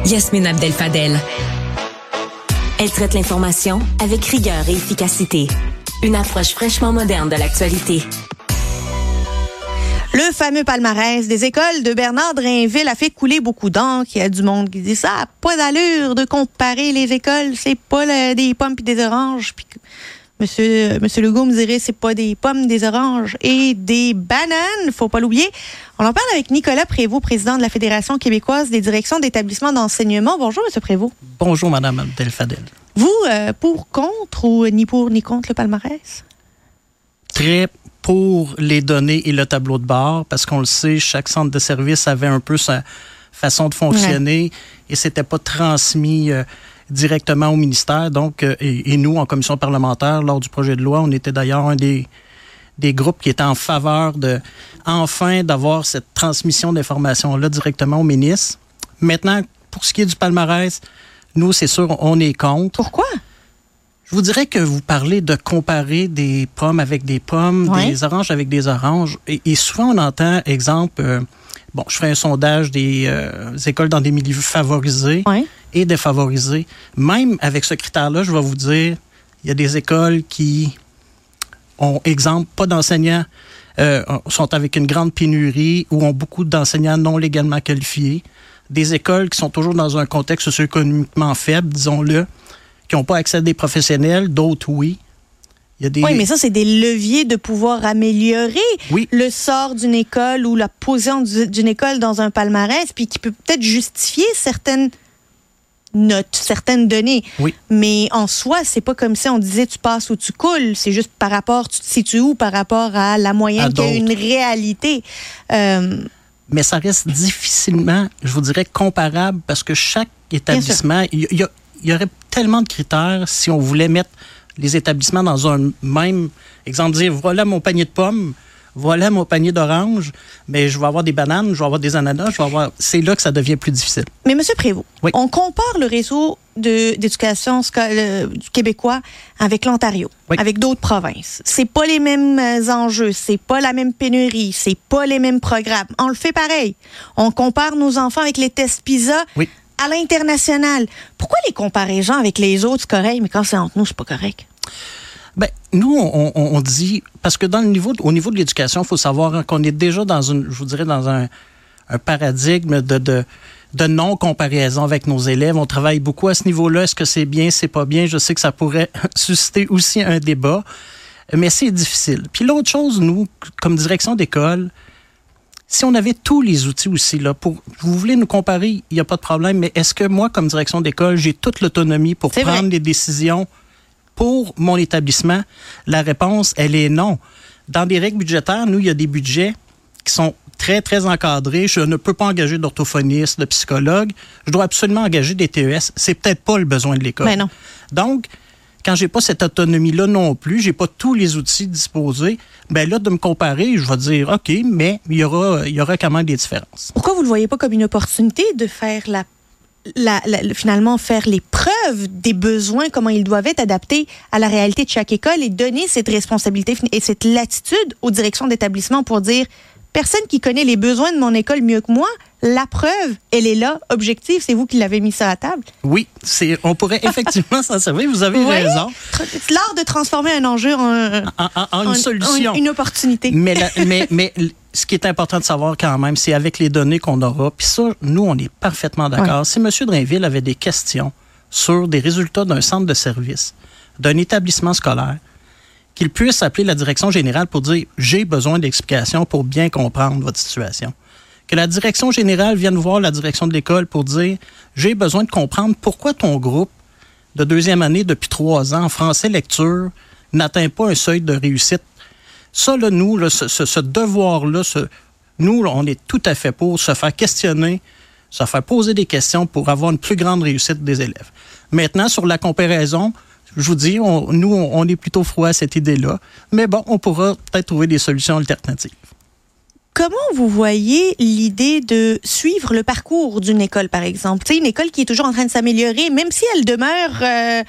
Yasmine Abdel-Fadel. Elle traite l'information avec rigueur et efficacité. Une approche fraîchement moderne de l'actualité. Le fameux palmarès des écoles de Bernard Drainville a fait couler beaucoup d'encre. Il y a du monde qui dit ça n'a pas d'allure de comparer les écoles. C'est pas des pommes et des oranges. Puis Monsieur Legault me dirait c'est pas des pommes, des oranges et des bananes. Faut pas l'oublier. On en parle avec Nicolas Prévost, président de la Fédération québécoise des directions d'établissements d'enseignement. Bonjour, Monsieur Prévost. Bonjour, Madame Abdel-Fadel. Vous, pour, contre ou ni pour ni contre le palmarès? Très pour les données et le tableau de bord, parce qu'on le sait, chaque centre de service avait un peu sa façon de fonctionner et c'était pas transmis directement au ministère. Donc, et nous, en commission parlementaire, lors du projet de loi, on était d'ailleurs un des groupes qui étaient en faveur d'avoir cette transmission d'informations-là directement au ministre. Maintenant, pour ce qui est du palmarès, nous, c'est sûr, on est contre. Pourquoi? Je vous dirais que vous parlez de comparer des pommes avec des pommes, des oranges avec des oranges. Et souvent, on entend, exemple, je ferai un sondage des écoles dans des milieux favorisés et défavorisés. Même avec ce critère-là, je vais vous dire, il y a des écoles qui ont, exemple, pas d'enseignants, sont avec une grande pénurie ou ont beaucoup d'enseignants non légalement qualifiés. Des écoles qui sont toujours dans un contexte socio-économiquement faible, disons-le, qui n'ont pas accès à des professionnels, d'autres, oui. Oui, mais ça, c'est des leviers de pouvoir améliorer le sort d'une école ou la position d'une école dans un palmarès, puis qui peut peut-être justifier certaines notes, certaines données. Oui. Mais en soi, c'est pas comme si on disait tu passes ou tu coules. C'est juste par rapport, tu te situes où par rapport à la moyenne qui a une réalité. Mais ça reste difficilement, je vous dirais, comparable parce que chaque établissement, il y aurait tellement de critères si on voulait mettre les établissements dans un même exemple, dire voilà mon panier de pommes, voilà mon panier d'oranges, mais je vais avoir des bananes, je vais avoir des ananas, c'est là que ça devient plus difficile. Mais M. Prévost, on compare le réseau d'éducation du québécois avec l'Ontario, avec d'autres provinces. C'est pas les mêmes enjeux, c'est pas la même pénurie, c'est pas les mêmes programmes. On le fait pareil. On compare nos enfants avec les tests PISA à l'international. Pourquoi les comparaisons avec les autres, c'est correct, mais quand c'est entre nous, c'est pas correct? Ben, nous, on dit, parce que au niveau de l'éducation, il faut savoir qu'on est déjà dans un paradigme de non-comparaison avec nos élèves. On travaille beaucoup à ce niveau-là. Est-ce que c'est bien, c'est pas bien? Je sais que ça pourrait susciter aussi un débat, mais c'est difficile. Puis l'autre chose, nous, comme direction d'école, si on avait tous les outils aussi, là, vous voulez nous comparer, il n'y a pas de problème, mais est-ce que moi, comme direction d'école, j'ai toute l'autonomie pour prendre des décisions pour mon établissement? La réponse, elle est non. Dans des règles budgétaires, nous, il y a des budgets qui sont très, très encadrés. Je ne peux pas engager d'orthophonistes, de psychologues. Je dois absolument engager des TES. C'est peut-être pas le besoin de l'école. Mais non. Donc, quand j'ai pas cette autonomie-là non plus, j'ai pas tous les outils disposés, ben là, de me comparer, je vais dire, OK, mais il y aura quand même des différences. Pourquoi vous le voyez pas comme une opportunité de faire finalement faire les preuves des besoins, comment ils doivent être adaptés à la réalité de chaque école et donner cette responsabilité et cette latitude aux directions d'établissement pour dire personne qui connaît les besoins de mon école mieux que moi, la preuve, elle est là, objective, c'est vous qui l'avez mis ça à table. Oui, on pourrait effectivement s'en servir, vous avez raison. L'art de transformer un enjeu en une solution. Une opportunité. Mais ce qui est important de savoir quand même, c'est avec les données qu'on aura, puis ça, nous, on est parfaitement d'accord. Si M. Drainville avait des questions sur des résultats d'un centre de service, d'un établissement scolaire, qu'il puisse appeler la direction générale pour dire « j'ai besoin d'explications pour bien comprendre votre situation ». Que la direction générale vienne voir la direction de l'école pour dire « j'ai besoin de comprendre pourquoi ton groupe de deuxième année depuis 3 ans en français lecture n'atteint pas un seuil de réussite ». Ça, là, nous, là, ce devoir-là, nous, là, on est tout à fait pour se faire questionner, se faire poser des questions pour avoir une plus grande réussite des élèves. Maintenant, sur la comparaison, je vous dis, on est plutôt froid à cette idée-là. Mais bon, on pourra peut-être trouver des solutions alternatives. Comment vous voyez l'idée de suivre le parcours d'une école, par exemple? Tu sais, une école qui est toujours en train de s'améliorer, même si elle demeure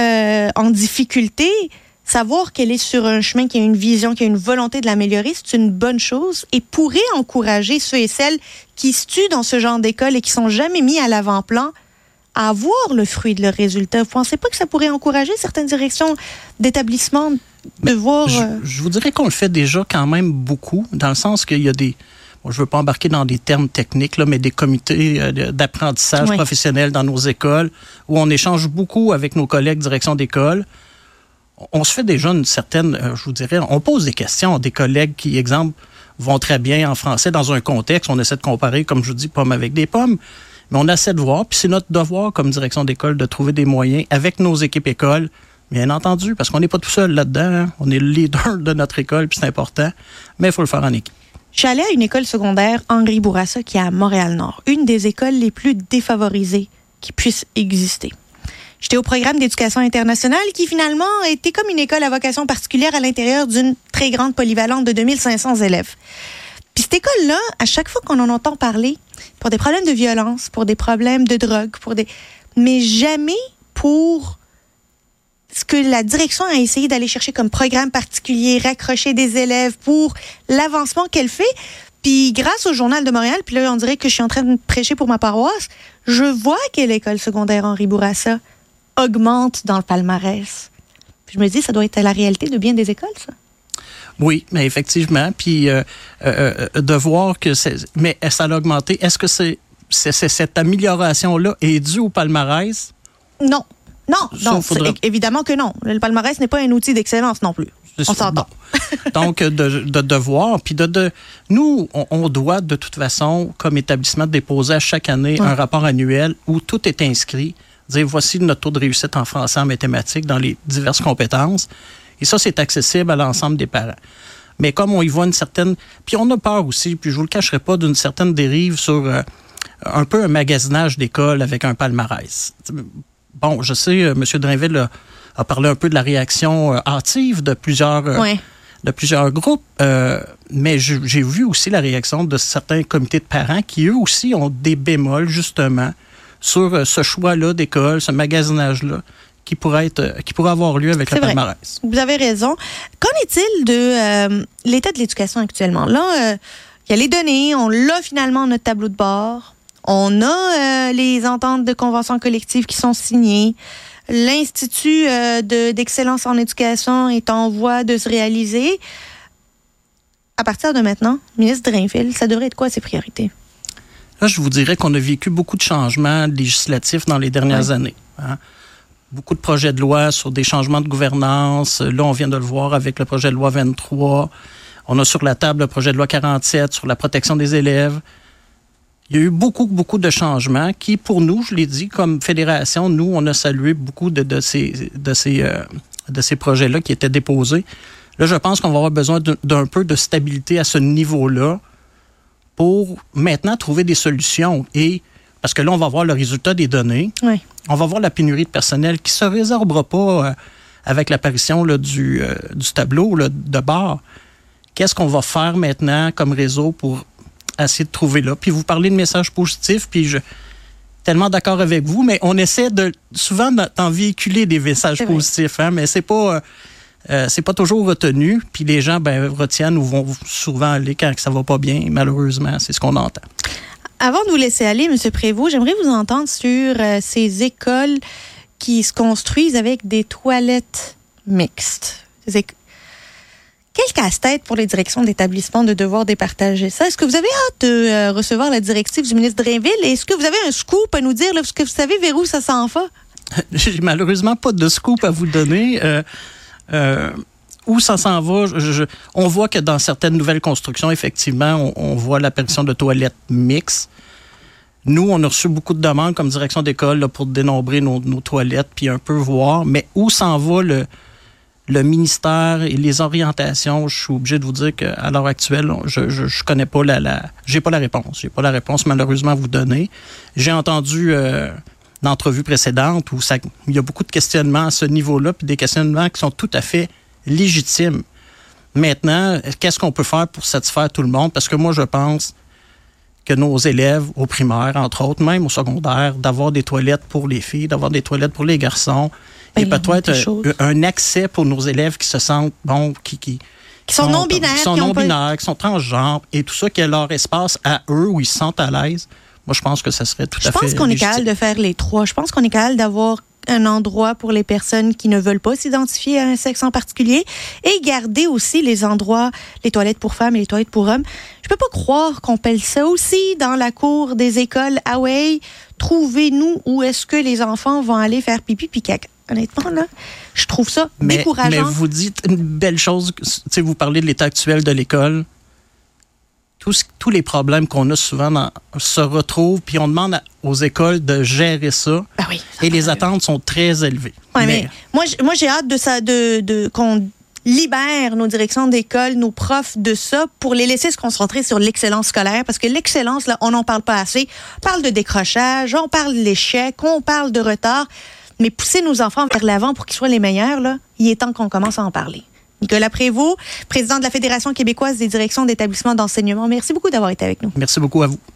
en difficulté, savoir qu'elle est sur un chemin, qu'il y a une vision, qu'il y a une volonté de l'améliorer, c'est une bonne chose et pourrait encourager ceux et celles qui se tuent dans ce genre d'école et qui sont jamais mis à l'avant-plan à voir le fruit de leurs résultats. Vous ne pensez pas que ça pourrait encourager certaines directions d'établissements de voir... Je vous dirais qu'on le fait déjà quand même beaucoup, dans le sens qu'il y a des... Bon, je ne veux pas embarquer dans des termes techniques, là, mais des comités d'apprentissage professionnel dans nos écoles, où on échange beaucoup avec nos collègues direction d'école. On se fait déjà une certaine... je vous dirais, on pose des questions à des collègues qui, exemple, vont très bien en français dans un contexte. On essaie de comparer, comme je vous dis, pommes avec des pommes. Mais on essaie de voir, puis c'est notre devoir comme direction d'école de trouver des moyens avec nos équipes écoles, bien entendu, parce qu'on n'est pas tout seul là-dedans. Hein. On est le leader de notre école, puis c'est important, mais il faut le faire en équipe. Je suis allée à une école secondaire, Henri Bourassa, qui est à Montréal-Nord, une des écoles les plus défavorisées qui puissent exister. J'étais au programme d'éducation internationale qui, finalement, était comme une école à vocation particulière à l'intérieur d'une très grande polyvalente de 2500 élèves. Puis cette école-là, à chaque fois qu'on en entend parler, pour des problèmes de violence, pour des problèmes de drogue, mais jamais pour ce que la direction a essayé d'aller chercher comme programme particulier, raccrocher des élèves pour l'avancement qu'elle fait. Puis grâce au Journal de Montréal, puis là, on dirait que je suis en train de prêcher pour ma paroisse, je vois que l'école secondaire Henri Bourassa augmente dans le palmarès. Puis je me dis, ça doit être la réalité de bien des écoles, ça. Oui, mais effectivement. Puis de voir que mais ça a augmenté. Est-ce que cette amélioration-là est due au palmarès? Non. Évidemment que non. Le palmarès n'est pas un outil d'excellence non plus. On s'entend. Donc, de voir, puis nous, on doit de toute façon, comme établissement, déposer à chaque année un rapport annuel où tout est inscrit. Dire, voici notre taux de réussite en français, en mathématiques, dans les diverses compétences. Et ça, c'est accessible à l'ensemble des parents. Mais comme on y voit une certaine... Puis on a peur aussi, puis je vous le cacherai pas, d'une certaine dérive sur un peu un magasinage d'école avec un palmarès. Bon, je sais, M. Drainville a parlé un peu de la réaction hâtive de plusieurs groupes, mais j'ai vu aussi la réaction de certains comités de parents qui, eux aussi, ont des bémols, justement, sur ce choix-là d'école, ce magasinage-là, qui pourrait avoir lieu avec le palmarès. Vous avez raison. Qu'en est-il de l'état de l'éducation actuellement? Là, il y a les données, on l'a finalement notre tableau de bord, on a les ententes de conventions collectives qui sont signées, l'Institut d'excellence en éducation est en voie de se réaliser. À partir de maintenant, ministre Drainville, ça devrait être quoi ses priorités? Là, je vous dirais qu'on a vécu beaucoup de changements législatifs dans les dernières années. Hein? Beaucoup de projets de loi sur des changements de gouvernance. Là, on vient de le voir avec le projet de loi 23. On a sur la table le projet de loi 47 sur la protection des élèves. Il y a eu beaucoup de changements qui, pour nous, je l'ai dit, comme fédération, nous, on a salué beaucoup de ces projets-là qui étaient déposés. Là, je pense qu'on va avoir besoin d'un peu de stabilité à ce niveau-là pour maintenant trouver des solutions. Et parce que là, on va voir le résultat des données. Oui. On va voir la pénurie de personnel qui ne se résorbera pas avec l'apparition là, du tableau là, de bord. Qu'est-ce qu'on va faire maintenant comme réseau pour essayer de trouver là? Puis vous parlez de messages positifs, puis je suis tellement d'accord avec vous, mais on essaie souvent d'en véhiculer des messages positifs, hein, mais c'est pas toujours retenu, puis les gens retiennent ou vont souvent aller quand ça va pas bien, malheureusement, c'est ce qu'on entend. Avant de vous laisser aller, M. Prévost, j'aimerais vous entendre sur ces écoles qui se construisent avec des toilettes mixtes. Quel casse-tête pour les directions d'établissement de devoir départager ça? Est-ce que vous avez hâte de recevoir la directive du ministre Drainville? Est-ce que vous avez un scoop à nous dire? Est-ce que vous savez vers où ça s'en va? J'ai malheureusement pas de scoop à vous donner. Où ça s'en va? On voit que dans certaines nouvelles constructions, effectivement, on voit l'apparition de toilettes mixtes. Nous, on a reçu beaucoup de demandes comme direction d'école là, pour dénombrer nos toilettes puis un peu voir. Mais où s'en va le ministère et les orientations? Je suis obligé de vous dire qu'à l'heure actuelle, je connais pas j'ai pas la réponse. J'ai pas la réponse, malheureusement, à vous donner. J'ai entendu d'entrevues précédentes où il y a beaucoup de questionnements à ce niveau-là, puis des questionnements qui sont tout à fait légitimes. Maintenant, qu'est-ce qu'on peut faire pour satisfaire tout le monde? Parce que moi, je pense que nos élèves au primaire, entre autres, même au secondaire, d'avoir des toilettes pour les filles, d'avoir des toilettes pour les garçons, et peut-être un accès pour nos élèves qui se sentent, qui sont non-binaires, qui sont transgenres, et tout ça, qui a leur espace à eux, où ils se sentent à l'aise. Moi, je pense que ça serait tout à fait Je pense qu'on est capable de faire les trois. Je pense qu'on est capable d'avoir un endroit pour les personnes qui ne veulent pas s'identifier à un sexe en particulier et garder aussi les endroits, les toilettes pour femmes et les toilettes pour hommes. Je peux pas croire qu'on pèle ça aussi dans la cour des écoles. Ah ouais, trouvez-nous où est-ce que les enfants vont aller faire pipi puis caca. Honnêtement, là, je trouve ça décourageant. Mais vous dites une belle chose, vous parlez de l'état actuel de l'école. Tous les problèmes qu'on a souvent se retrouvent, puis on demande aux écoles de gérer ça. Ben oui, et les attentes sont très élevées. Ouais, mais moi, j'ai hâte qu'on libère nos directions d'école, nos profs de ça pour les laisser se concentrer sur l'excellence scolaire. Parce que l'excellence, là, on n'en parle pas assez. On parle de décrochage, on parle de l'échec, on parle de retard. Mais pousser nos enfants vers l'avant pour qu'ils soient les meilleurs, là, il est temps qu'on commence à en parler. Nicolas Prévost, président de la Fédération québécoise des directions d'établissements d'enseignement. Merci beaucoup d'avoir été avec nous. Merci beaucoup à vous.